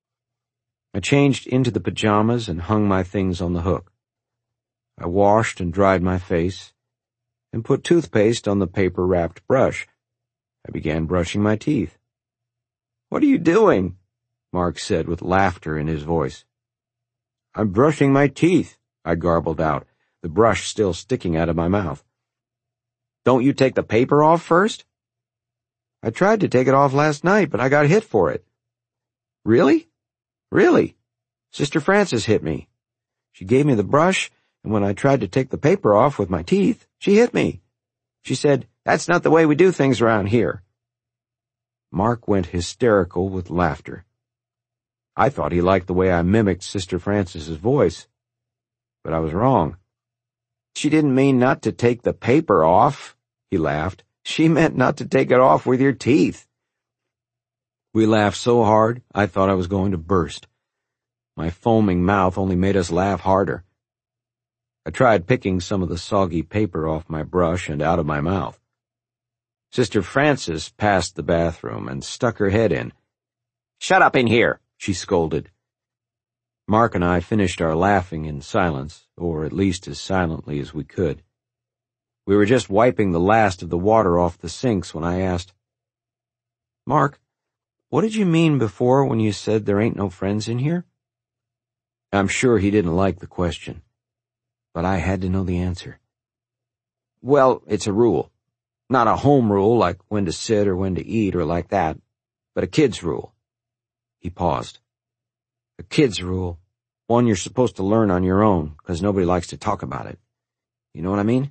I changed into the pajamas and hung my things on the hook. I washed and dried my face and put toothpaste on the paper-wrapped brush. I began brushing my teeth. What are you doing? Mark said with laughter in his voice. I'm brushing my teeth, I garbled out, the brush still sticking out of my mouth. Don't you take the paper off first? I tried to take it off last night, but I got hit for it. Really? Really? Sister Frances hit me. She gave me the brush, and when I tried to take the paper off with my teeth, she hit me. She said, that's not the way we do things around here. Mark went hysterical with laughter. I thought he liked the way I mimicked Sister Frances's voice, but I was wrong. She didn't mean not to take the paper off, he laughed. She meant not to take it off with your teeth. We laughed so hard, I thought I was going to burst. My foaming mouth only made us laugh harder. I tried picking some of the soggy paper off my brush and out of my mouth. Sister Frances passed the bathroom and stuck her head in. Shut up in here, she scolded. Mark and I finished our laughing in silence, or at least as silently as we could. We were just wiping the last of the water off the sinks when I asked, Mark, what did you mean before when you said there ain't no friends in here? I'm sure he didn't like the question, but I had to know the answer. Well, it's a rule. Not a home rule like when to sit or when to eat or like that, but a kid's rule. He paused. A kid's rule. One you're supposed to learn on your own, because nobody likes to talk about it. You know what I mean?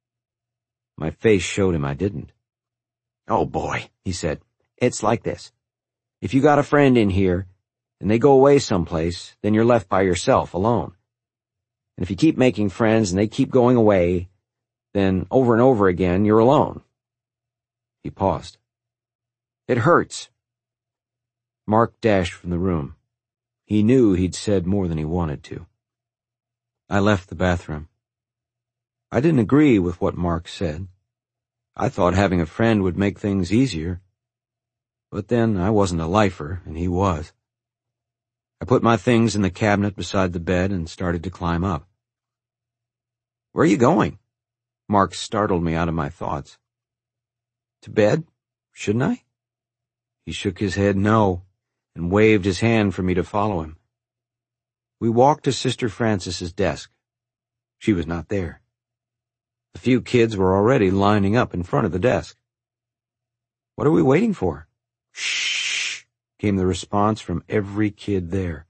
My face showed him I didn't. Oh boy, he said. It's like this. If you got a friend in here, and they go away someplace, then you're left by yourself, alone. And if you keep making friends and they keep going away, then over and over again, you're alone. He paused. It hurts. Mark dashed from the room. He knew he'd said more than he wanted to. I left the bathroom. I didn't agree with what Mark said. I thought having a friend would make things easier. But then I wasn't a lifer, and he was. I put my things in the cabinet beside the bed and started to climb up. Where are you going? Mark startled me out of my thoughts. To bed? Shouldn't I? He shook his head no, and waved his hand for me to follow him. We walked to Sister Frances's desk. She was not there. A few kids were already lining up in front of the desk. What are we waiting for? Shh, came the response from every kid there.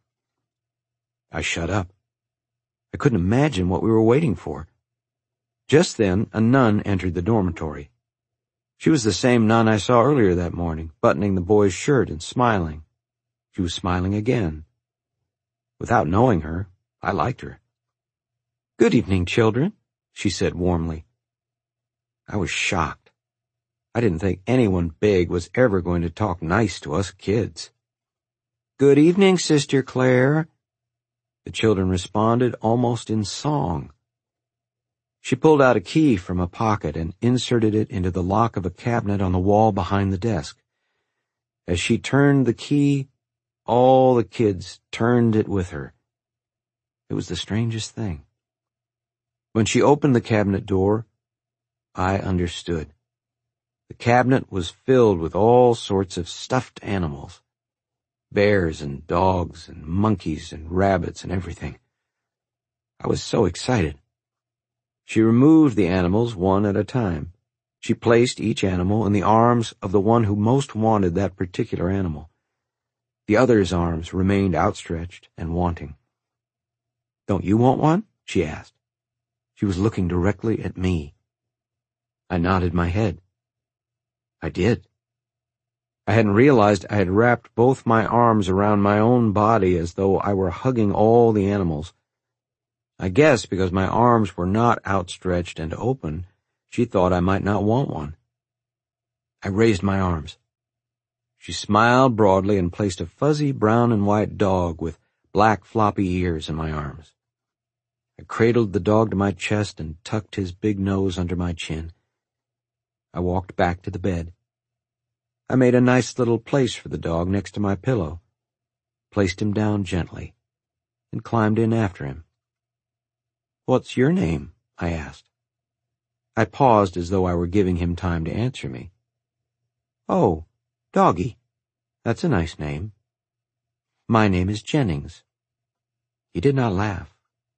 I shut up. I couldn't imagine what we were waiting for. Just then, a nun entered the dormitory. She was the same nun I saw earlier that morning, buttoning the boy's shirt and smiling. She was smiling again. Without knowing her, I liked her. Good evening, children, she said warmly. I was shocked. I didn't think anyone big was ever going to talk nice to us kids. Good evening, Sister Claire. The children responded almost in song. She pulled out a key from a pocket and inserted it into the lock of a cabinet on the wall behind the desk. As she turned the key, all the kids turned it with her. It was the strangest thing. When she opened the cabinet door, I understood. The cabinet was filled with all sorts of stuffed animals. Bears and dogs and monkeys and rabbits and everything. I was so excited. She removed the animals one at a time. She placed each animal in the arms of the one who most wanted that particular animal. The other's arms remained outstretched and wanting. Don't you want one? She asked. She was looking directly at me. I nodded my head. I did. I hadn't realized I had wrapped both my arms around my own body as though I were hugging all the animals. I guess because my arms were not outstretched and open, she thought I might not want one. I raised my arms. She smiled broadly and placed a fuzzy brown and white dog with black floppy ears in my arms. I cradled the dog to my chest and tucked his big nose under my chin. I walked back to the bed. I made a nice little place for the dog next to my pillow, placed him down gently, and climbed in after him. What's your name? I asked. I paused as though I were giving him time to answer me. Oh, Doggy. That's a nice name. My name is Jennings. He did not laugh.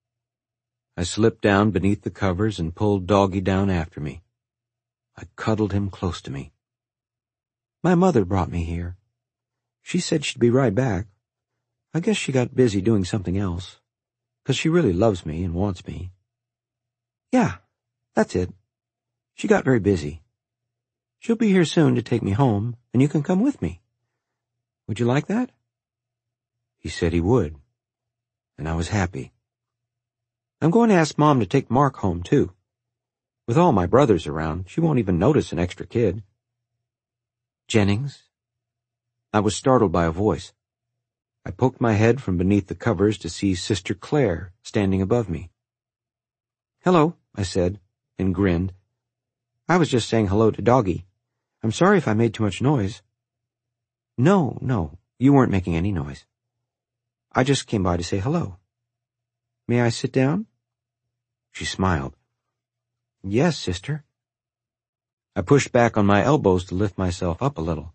I slipped down beneath the covers and pulled Doggy down after me. I cuddled him close to me. My mother brought me here. She said she'd be right back. I guess she got busy doing something else, 'cause she really loves me and wants me. Yeah, that's it. She got very busy. She'll be here soon to take me home, and you can come with me. Would you like that? He said he would, and I was happy. I'm going to ask Mom to take Mark home, too. With all my brothers around, she won't even notice an extra kid. Jennings? I was startled by a voice. I poked my head from beneath the covers to see Sister Claire standing above me. Hello, I said, and grinned. I was just saying hello to Doggy. I'm sorry if I made too much noise. No, no, you weren't making any noise. I just came by to say hello. May I sit down? She smiled. Yes, sister. I pushed back on my elbows to lift myself up a little.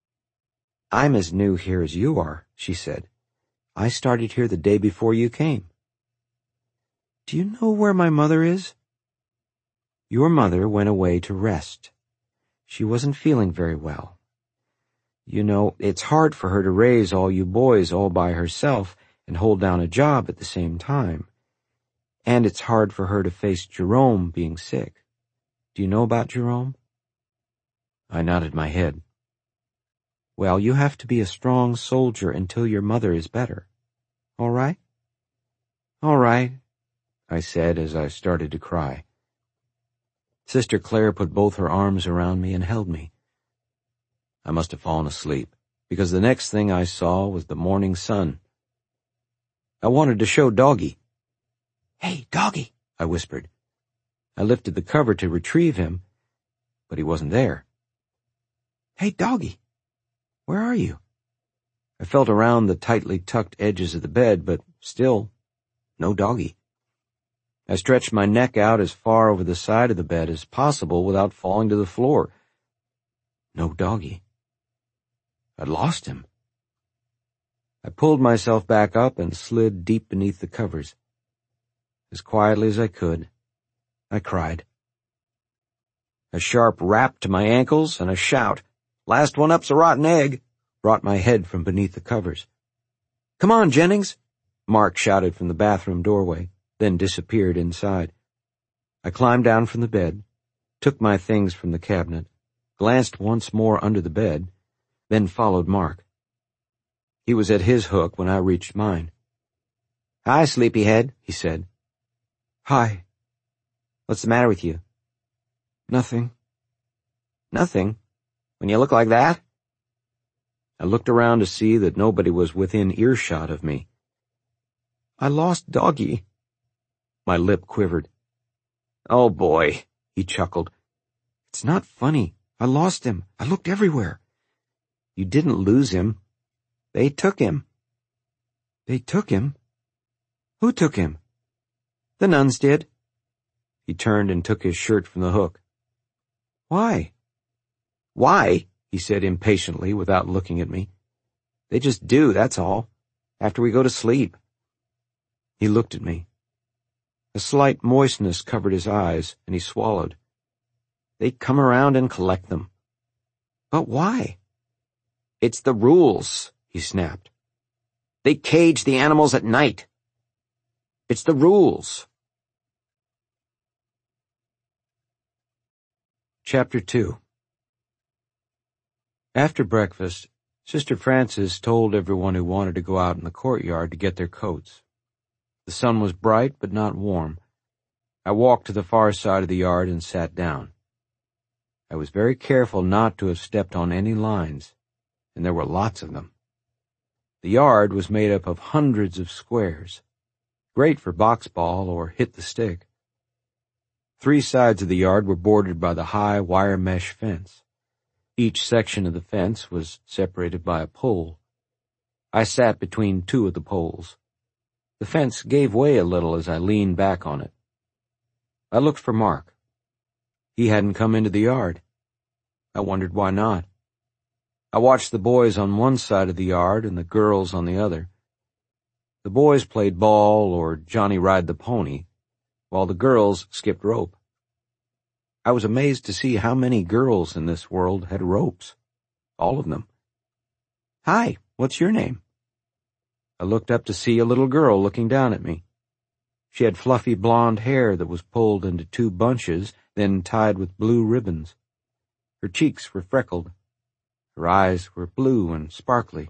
I'm as new here as you are, she said. I started here the day before you came. Do you know where my mother is? Your mother went away to rest. She wasn't feeling very well. You know, it's hard for her to raise all you boys all by herself and hold down a job at the same time. And it's hard for her to face Jerome being sick. Do you know about Jerome?" I nodded my head. "Well, you have to be a strong soldier until your mother is better. All right?" "All right," I said as I started to cry. Sister Claire put both her arms around me and held me. I must have fallen asleep, because the next thing I saw was the morning sun. I wanted to show Doggy. "Hey, Doggy," I whispered. I lifted the cover to retrieve him, but he wasn't there. "Hey, Doggy, where are you?" I felt around the tightly tucked edges of the bed, but still, no Doggy. I stretched my neck out as far over the side of the bed as possible without falling to the floor. No Doggy. I'd lost him. I pulled myself back up and slid deep beneath the covers. As quietly as I could, I cried. A sharp rap to my ankles and a shout, "Last one up's a rotten egg," brought my head from beneath the covers. "Come on, Jennings," Mark shouted from the bathroom doorway, then disappeared inside. I climbed down from the bed, took my things from the cabinet, glanced once more under the bed, then followed Mark. He was at his hook when I reached mine. "Hi, sleepyhead," he said. "Hi. What's the matter with you?" "Nothing." "Nothing? When you look like that?" I looked around to see that nobody was within earshot of me. "I lost Doggy." My lip quivered. "Oh, boy," he chuckled. "It's not funny. I lost him. I looked everywhere." "You didn't lose him. They took him." "They took him? Who took him?" "The nuns did." He turned and took his shirt from the hook. "Why?" "Why?" he said impatiently without looking at me. "They just do, that's all. After we go to sleep." He looked at me. A slight moistness covered his eyes, and he swallowed. "They come around and collect them." "But why?" "It's the rules," he snapped. "They cage the animals at night. It's the rules." Chapter two. After breakfast, Sister Frances told everyone who wanted to go out in the courtyard to get their coats. The sun was bright but not warm. I walked to the far side of the yard and sat down. I was very careful not to have stepped on any lines, and there were lots of them. The yard was made up of hundreds of squares, great for box ball or hit the stick. Three sides of the yard were bordered by the high wire mesh fence. Each section of the fence was separated by a pole. I sat between two of the poles. The fence gave way a little as I leaned back on it. I looked for Mark. He hadn't come into the yard. I wondered why not. I watched the boys on one side of the yard and the girls on the other. The boys played ball or Johnny Ride the Pony, while the girls skipped rope. I was amazed to see how many girls in this world had ropes. All of them. "Hi, what's your name?" I looked up to see a little girl looking down at me. She had fluffy blonde hair that was pulled into two bunches, then tied with blue ribbons. Her cheeks were freckled. Her eyes were blue and sparkly.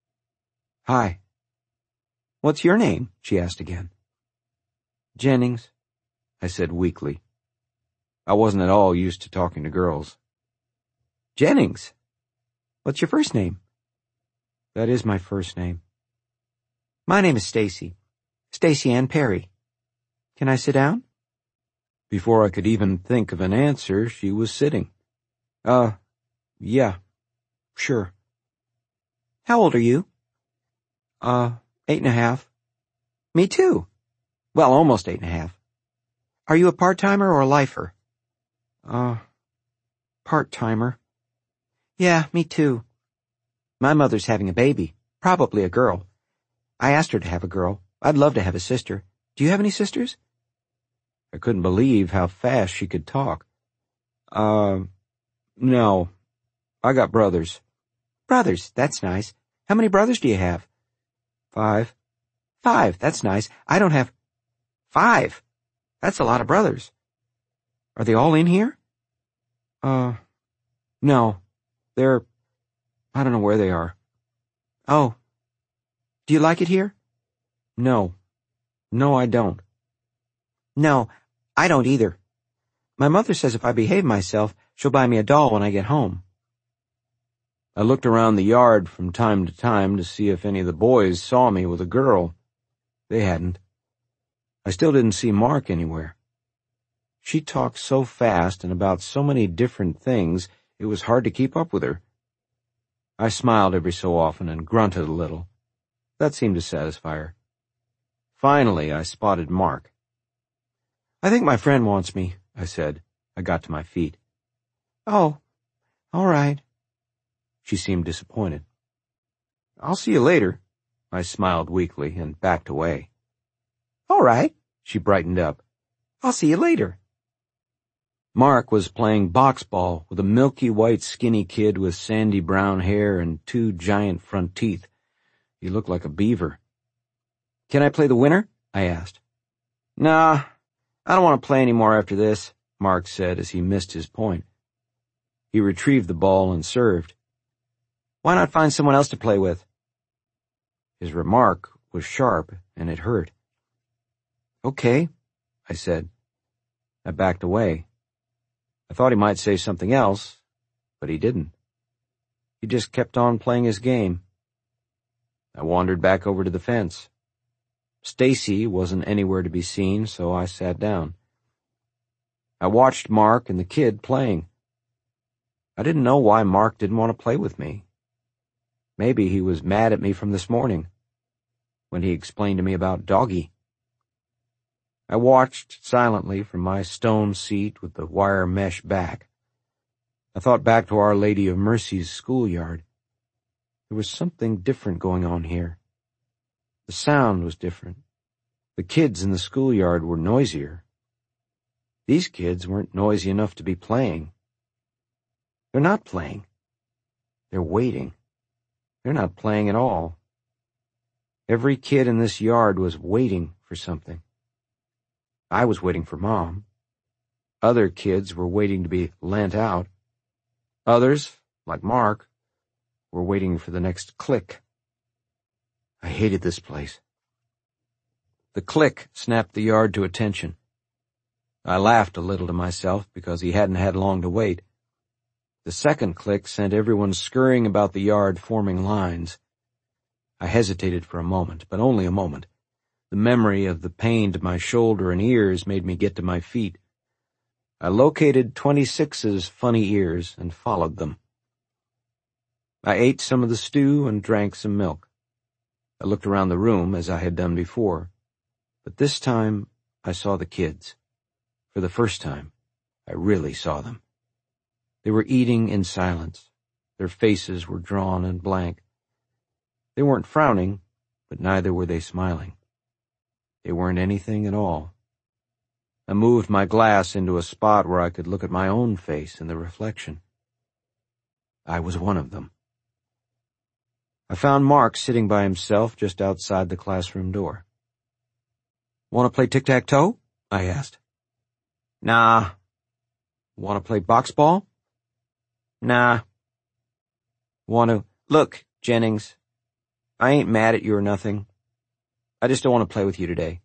"Hi. What's your name?" she asked again. "Jennings," I said weakly. I wasn't at all used to talking to girls. "Jennings? What's your first name?" "That is my first name." "My name is Stacy. Stacy Ann Perry. Can I sit down?" Before I could even think of an answer, she was sitting. Uh, yeah, sure." "How old are you?" Uh, eight and a half." "Me too. Well, almost eight and a half. Are you a part-timer or a lifer?" Uh, part-timer." "Yeah, me too. My mother's having a baby, probably a girl. I asked her to have a girl. I'd love to have a sister. Do you have any sisters?" I couldn't believe how fast she could talk. Uh, no. I got brothers. Brothers, that's nice. How many brothers do you have? Five. Five, that's nice. I don't have... Five? That's a lot of brothers. Are they all in here? Uh, no. They're... I don't know where they are. Oh. Do you like it here? No. No, I don't. No, I don't either. My mother says if I behave myself, she'll buy me a doll when I get home. I looked around the yard from time to time to see if any of the boys saw me with a girl. They hadn't. I still didn't see Mark anywhere. She talked so fast and about so many different things, it was hard to keep up with her. I smiled every so often and grunted a little. That seemed to satisfy her. Finally, I spotted Mark. I think my friend wants me, I said. I got to my feet. Oh, all right. She seemed disappointed. I'll see you later. I smiled weakly and backed away. All right. She brightened up. I'll see you later. Mark was playing box ball with a milky white skinny kid with sandy brown hair and two giant front teeth. He looked like a beaver. Can I play the winner? I asked. Nah, I don't want to play any more after this, Mark said as he missed his point. He retrieved the ball and served. Why not find someone else to play with? His remark was sharp and it hurt. Okay, I said. I backed away. I thought he might say something else, but he didn't. He just kept on playing his game. I wandered back over to the fence. Stacy wasn't anywhere to be seen, so I sat down. I watched Mark and the kid playing. I didn't know why Mark didn't want to play with me. Maybe he was mad at me from this morning, when he explained to me about Doggy. I watched silently from my stone seat with the wire mesh back. I thought back to Our Lady of Mercy's schoolyard. There was something different going on here. The sound was different. The kids in the schoolyard were noisier. These kids weren't noisy enough to be playing. They're not playing. They're waiting. They're not playing at all. Every kid in this yard was waiting for something. I was waiting for Mom. Other kids were waiting to be lent out. Others, like Mark, were waiting for the next click. I hated this place. The click snapped the yard to attention. I laughed a little to myself because he hadn't had long to wait. The second click sent everyone scurrying about the yard, forming lines. I hesitated for a moment, but only a moment. The memory of the pain to my shoulder and ears made me get to my feet. I located twenty-six's funny ears and followed them. I ate some of the stew and drank some milk. I looked around the room as I had done before, but this time I saw the kids. For the first time, I really saw them. They were eating in silence. Their faces were drawn and blank. They weren't frowning, but neither were they smiling. They weren't anything at all. I moved my glass into a spot where I could look at my own face in the reflection. I was one of them. I found Mark sitting by himself just outside the classroom door. Want to play tic-tac-toe? I asked. Nah. Want to play box ball? Nah. Want to... Look, Jennings, I ain't mad at you or nothing. I just don't want to play with you today.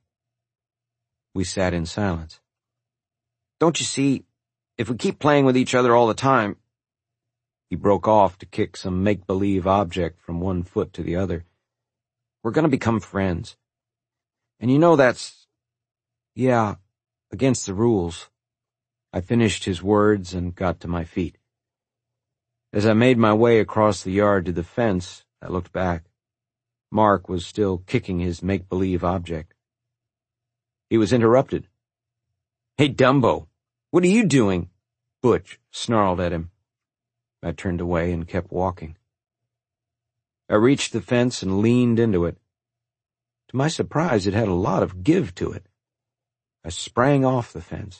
We sat in silence. Don't you see, if we keep playing with each other all the time... He broke off to kick some make-believe object from one foot to the other. We're going to become friends. And you know that's... Yeah, against the rules. I finished his words and got to my feet. As I made my way across the yard to the fence, I looked back. Mark was still kicking his make-believe object. He was interrupted. Hey, Dumbo, what are you doing? Butch snarled at him. I turned away and kept walking. I reached the fence and leaned into it. To my surprise, it had a lot of give to it. I sprang off the fence.